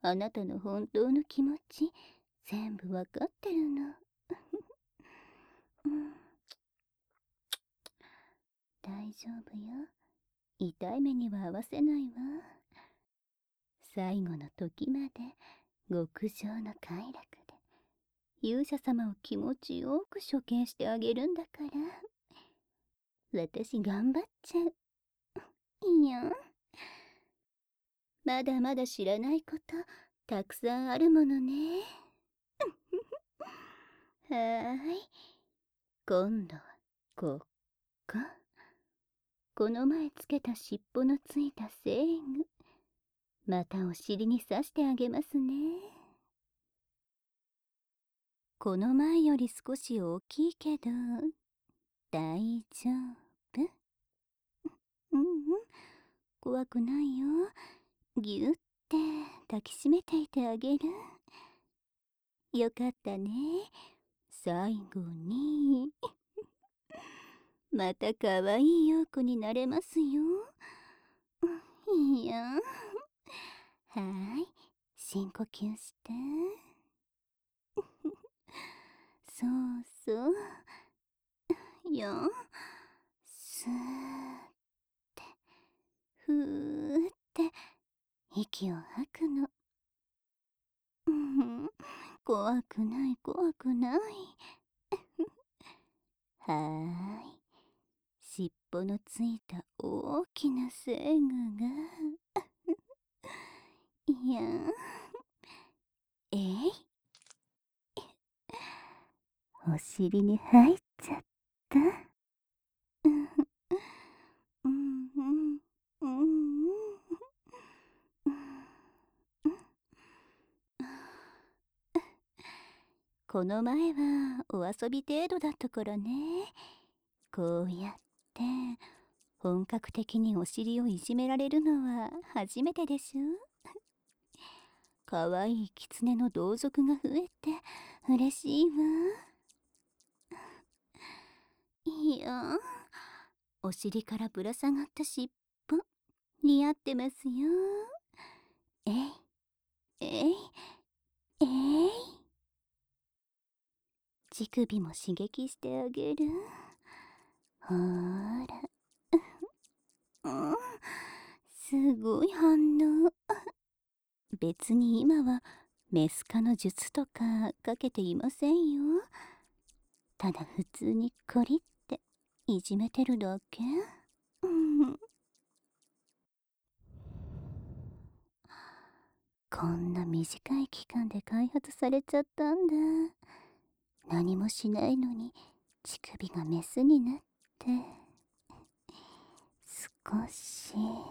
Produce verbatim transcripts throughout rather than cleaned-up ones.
あなたの本当の気持ち、全部わかってるの。うん、大丈夫よ。痛い目には合わせないわ。最後の時まで極上の快楽で勇者様を気持ちよく処刑してあげるんだから。私頑張っちゃう。いや、まだまだ知らないことたくさんあるものね。はーい、今度はこっか。この前つけた尻尾のついたセーグ、またお尻に刺してあげますね。この前より少し大きいけど大丈夫。うんうん、怖くないよ。ぎゅって抱きしめていてあげる。よかったね。最後にまた可愛い陽子になれますよ。いや、はーい、深呼吸して。そうそう。よ、すーってふーって息を吐くの。うん、怖くない怖くない。はーい、尻尾のついた大きなセーグがいや、えい、お尻に入っちゃった。うんうんうんうんうん。この前はお遊び程度だったからね。こうやって本格的にお尻をいじめられるのは初めてでしょ。かわいい狐の同族が増えて嬉しいわ。いや、お尻からぶら下がった尻尾似合ってますよ。えいえいえい、乳首も刺激してあげる。ほーら、うん、すごい反応。別に今はメス科の術とかかけていませんよ。ただ普通にコリっていじめてるだけ。うん、こんな短い期間で開発されちゃったんだ。何もしないのに乳首がメスになって少し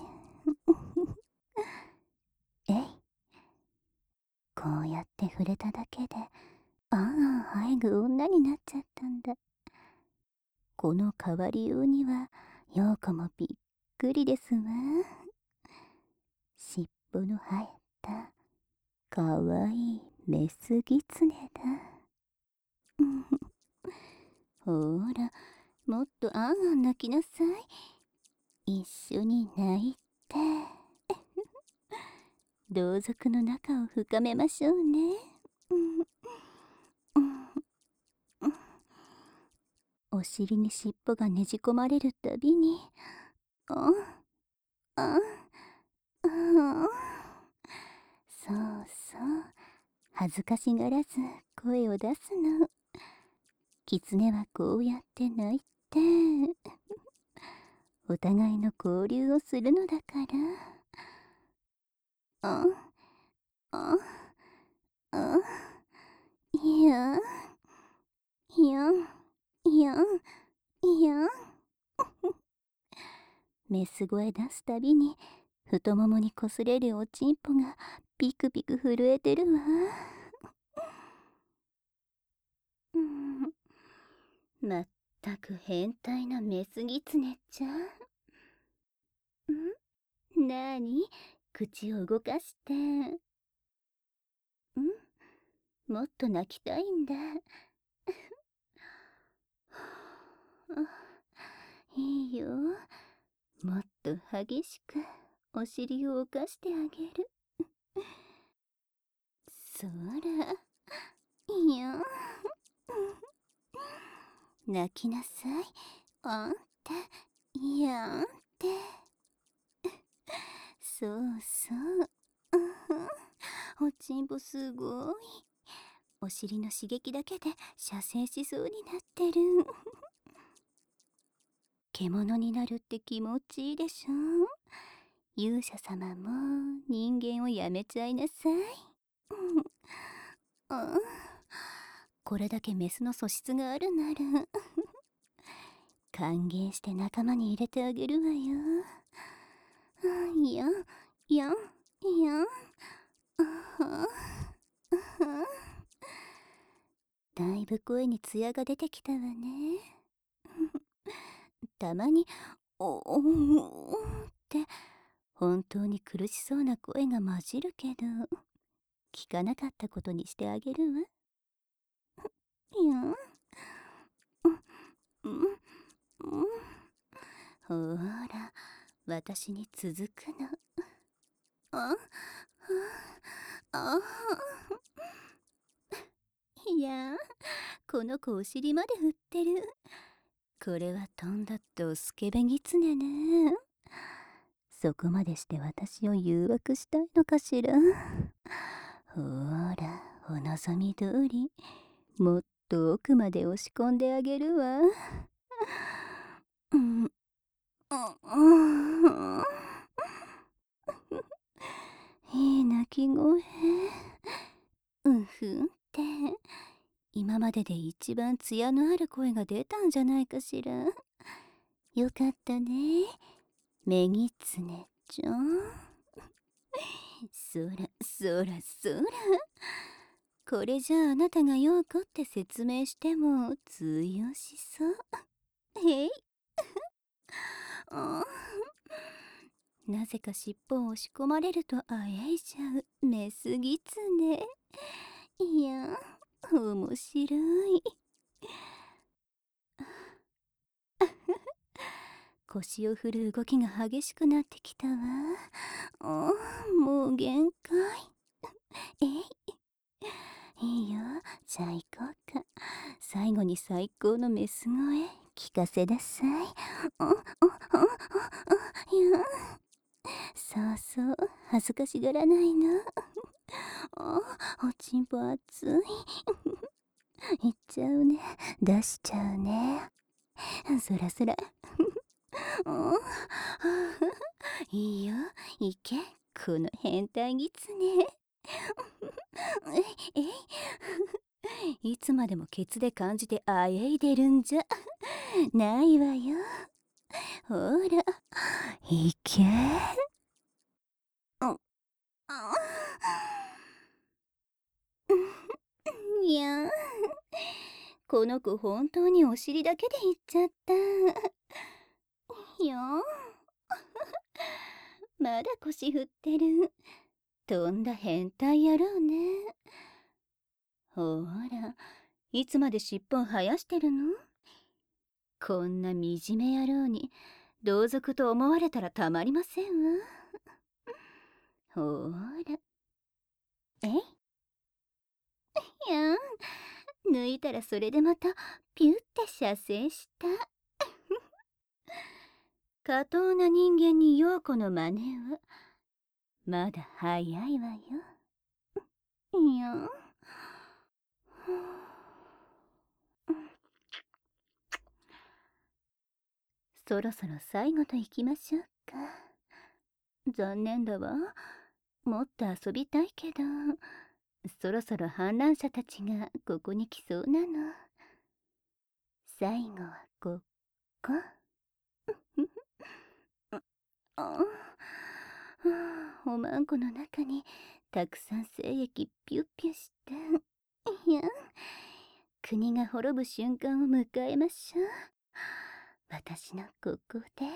えい、こうやって触れただけであんあん生えぐ女になっちゃったんだ。この変わりようには陽子もびっくりですわ。尻尾の生えたかわいいメスギツネだ。ほら、もっとあんあん泣きなさい。一緒に泣いて同族の仲を深めましょうね。お尻に尻尾がねじ込まれるたびにあああ、そうそう、恥ずかしがらず声を出すの。狐はこうやって泣いてお互いの交流をするのだから。あああ、いやいやいやいや、メス声出すたびに太ももにこすれるおちんぽがピクピク震えてるわ。うん、まったく変態なメスギツネちゃん。ん、なに、口を動かして。ん、もっと泣きたいんだ。いいよ、もっと激しくお尻を動かしてあげる。 そら、いや、泣きなさい。あんた、いやんって。そうそう。うんふん、おちんぽすごい。お尻の刺激だけで射精しそうになってる。獣になるって気持ちいいでしょ。勇者様も人間をやめちゃいなさい。うん、うん、これだけメスの素質があるなら歓迎して仲間に入れてあげるわよ。いやいやいや、だいぶ声に艶が出てきたわね。たまにおおって本当に苦しそうな声が混じるけど、聞かなかったことにしてあげるわ。いや、うん、うん、ほら、私に続くの。あ、あ、いや、この子お尻まで振ってる。これはとんだドスケベギツネね。そこまでして私を誘惑したいのかしら。ほら、お望み通り、もっと奥まで押し込んであげるわ。うん、うん、うん、いい泣き声。うんふんって、今までで一番艶のある声が出たんじゃないかしら。よかったね、メギツネちゃん。そらそらそら、これじゃああなたが陽子って説明しても通用しそう。へい。あ、なぜか尻尾を押し込まれるとあえいじゃうメスギツネ。いや、面白い。腰を振る動きが激しくなってきたわ。あ、もう限界。えい、いいよ、じゃあ行こうか。最後に最高のメス声聞かせなさい。あ、あ、あ、あ、あ、いや、そうそう、恥ずかしがらないの。あ、おちんぽ熱い。いっちゃうね、出しちゃうね。そらそら。いいよ、いけ、この変態ギツネ。えい、いつまでもケツで感じてあえいでるんじゃないわよ。ほら、いけ。あ、あ、いや、この子本当にお尻だけでいっちゃった。いや、まだ腰振ってる。とんだ変態野郎ね。ほら、いつまで尻尾生やしてるの？こんな惨め野郎に同族と思われたらたまりませんわ。ほら、えい、やん、抜いたらそれでまたピュって射精した。下等な人間に陽子の真似はまだ早いわよ。いや、そろそろ最後といきましょうか。残念だわ、もっと遊びたいけど、そろそろ反乱者たちがここに来そうなの。最後はここ。あ、おまんこの中にたくさん精液ピュッピュして、いや、国が滅ぶ瞬間を迎えましょう。私のここで。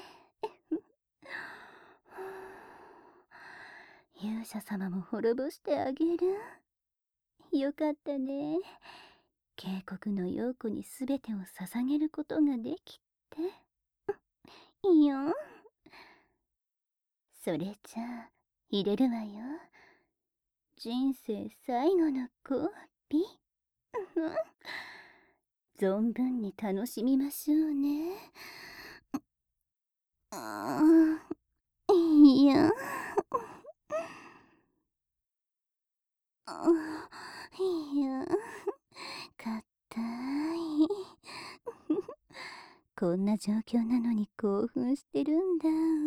勇者様も滅ぼしてあげる。よかったね、渓谷の陽子に全てを捧げることができて。いいよ、それじゃあ入れるわよ。 人生最後の交尾存分に楽しみましょうね。ああ、いや。あいや、硬い。こんな状況なのに興奮してるんだ。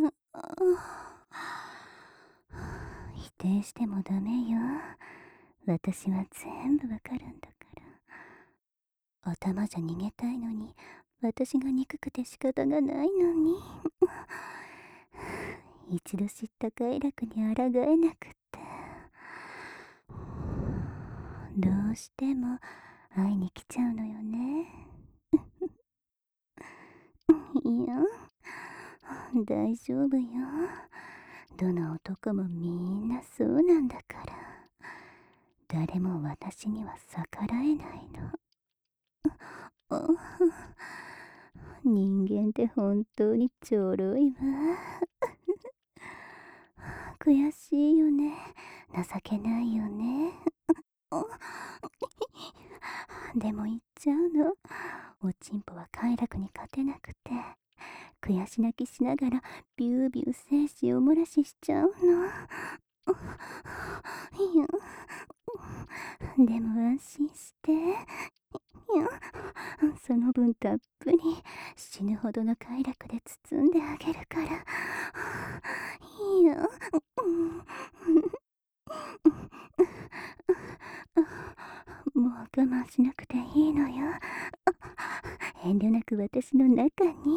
否定してもダメよ。私は全部わかるんだから。頭じゃ逃げたいのに、私が憎くて仕方がないのに。一度知った快楽に抗えなくって。どうしても会いに来ちゃうのよね。いや、大丈夫よ。どの男もみんなそうなんだから。誰も私には逆らえないの。人間って本当にちょろいわ。悔しいよね。情けないよね。でも言っちゃうの。おちんぽは快楽に勝てなくて、悔し泣きしながらビュービュー精子を漏らししちゃうの。いや、でも安心して。いや、その分たっぷり死ぬほどの快楽で包んであげるから。いや、もう我慢しなくていいのよ。遠慮なく私の中に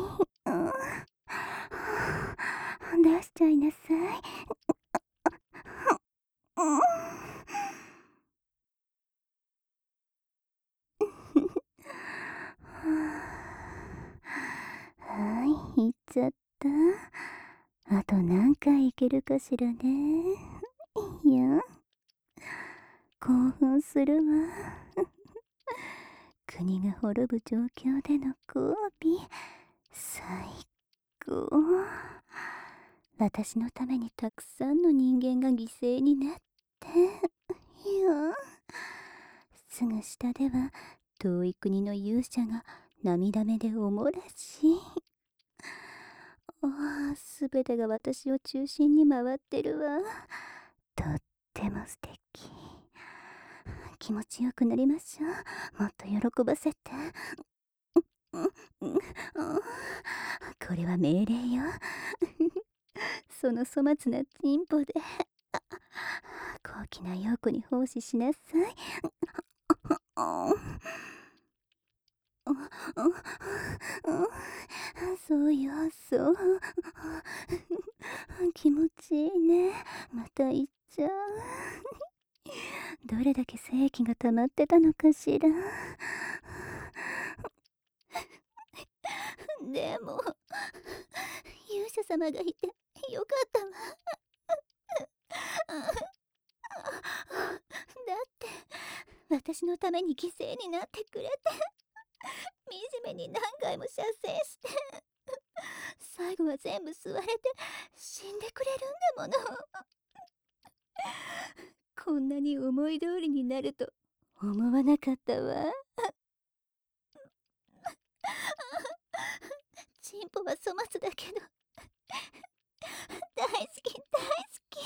出しちゃいなさい。はい、行っちゃった。あと何回いけるかしらね。いや、興奮するわ。国が滅ぶ状況での交尾、最高。私のためにたくさんの人間が犠牲になって、いや、すぐ下では遠い国の勇者が涙目でおもらし。ああ、すべてが私を中心に回ってるわ。とっても素敵。気持ちよくなりましょう。もっと喜ばせて。これは命令よ。その粗末なチンポで高貴な陽子に奉仕しなさい。そうよ、そう。気持ちいいね。また行っちゃう。どれだけ精液が溜まってたのかしら。でも勇者様がいてよかったわ。だって私のために犠牲になってくれて、惨めに何回も射精して最後は全部吸われて死んでくれるんだもの。こんなに思い通りになると思わなかったわ。チンポは粗末だけど大好き大好き。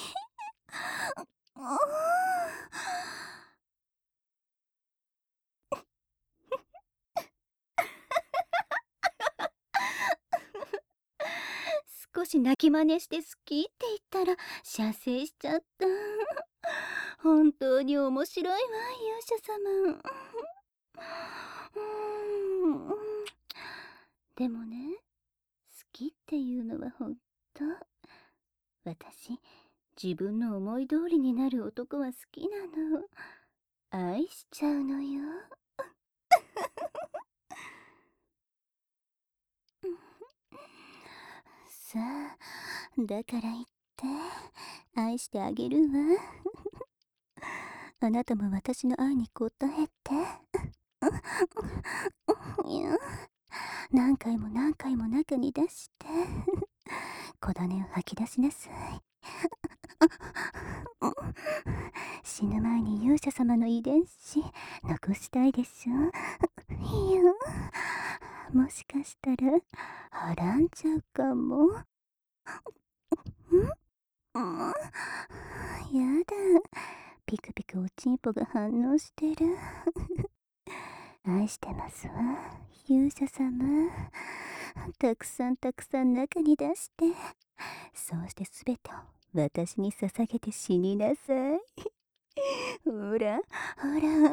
少し泣き真似して好きって言ったら射精しちゃった。本当に面白いわ、勇者様。でもね、好きっていうのは本当。私、自分の思い通りになる男は好きなの。愛しちゃうのよ。さあ、だから言って愛してあげるわ。あなたも私の愛に応えて。いや、何回も何回も中に出して小種を吐き出しなさい。 死ぬ前に勇者様の遺伝子残したいでしょ。いや、もしかしたらはらんじゃうかも。んんやだ、ピクピクおちんぽが反応してる。愛してますわ、勇者様。たくさんたくさん中に出して、そうしてすべてを私に捧げて死になさい。ほらほら。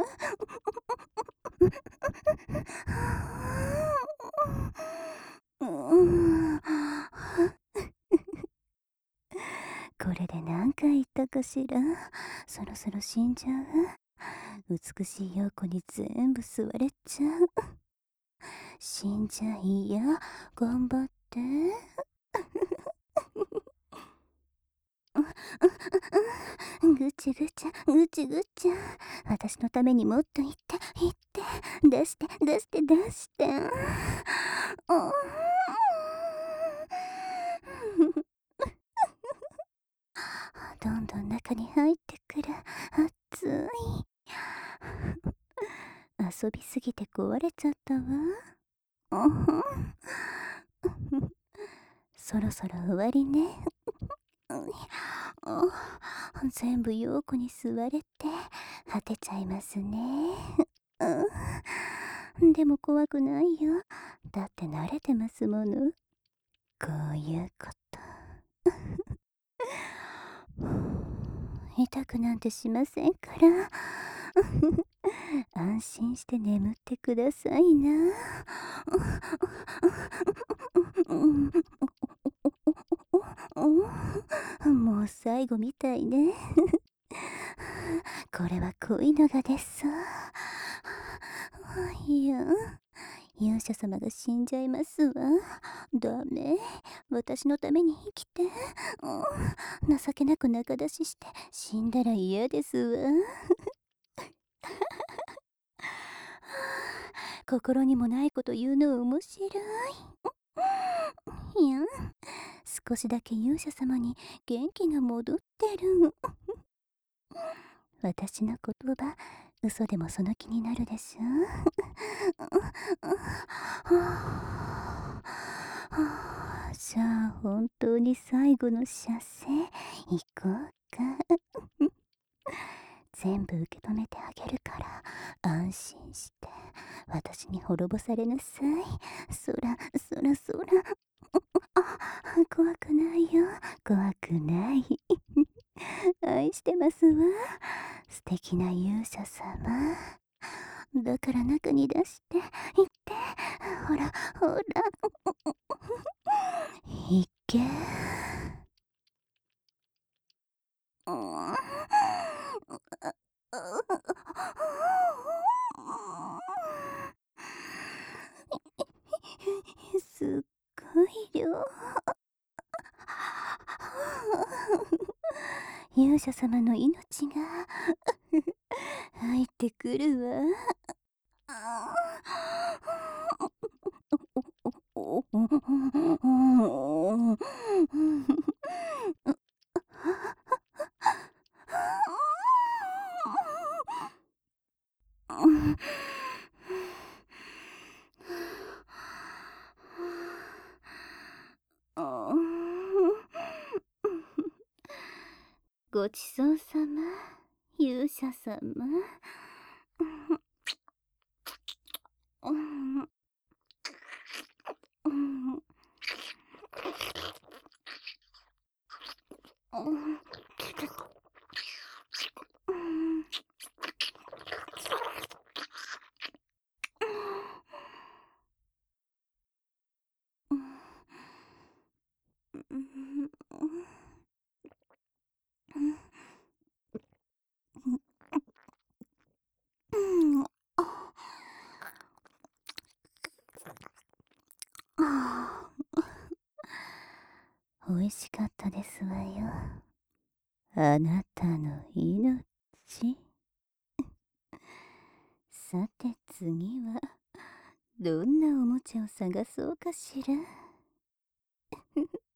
これで何回言ったかしら。そろそろ死んじゃう。美しい陽子に全部吸われちゃう。死んじゃいや、頑張って。ぐちぐちゃぐちぐちゃ。私のためにもっと言って言って、出して出して出して。どんどん中に入ってくる。熱い。遊びすぎて壊れちゃったわ。そろそろ終わりね。全部陽子に吸われて果てちゃいますね。でも怖くないよ。だって慣れてますもの。こういうこと。痛くなんてしませんから。安心して眠ってくださいな。もう最後みたいね。これは恋のがです。いや、勇者様が死んじゃいますわ。ダメ、私のために生きて。情けなく仲出しして死んだら嫌ですわ。心にもないこと言うの面白い。いや、少しだけ勇者様に元気が戻ってる。私の言葉、嘘でもその気になるでしょ。じゃあ本当に最後の射精行こうか。全部受け止めてあげるから安心して私に滅ぼされなさい。そらそらそら。あ、怖くないよ、怖くない。愛してますわ、素敵な勇者様。だから中に出して行って、ほらほら。いけ。すっごい量。勇者様の命が入ってくるわ。ごちそうさま、勇者様。美味しかったですわよ、あなたの命。さて次はどんなおもちゃを探そうかしら。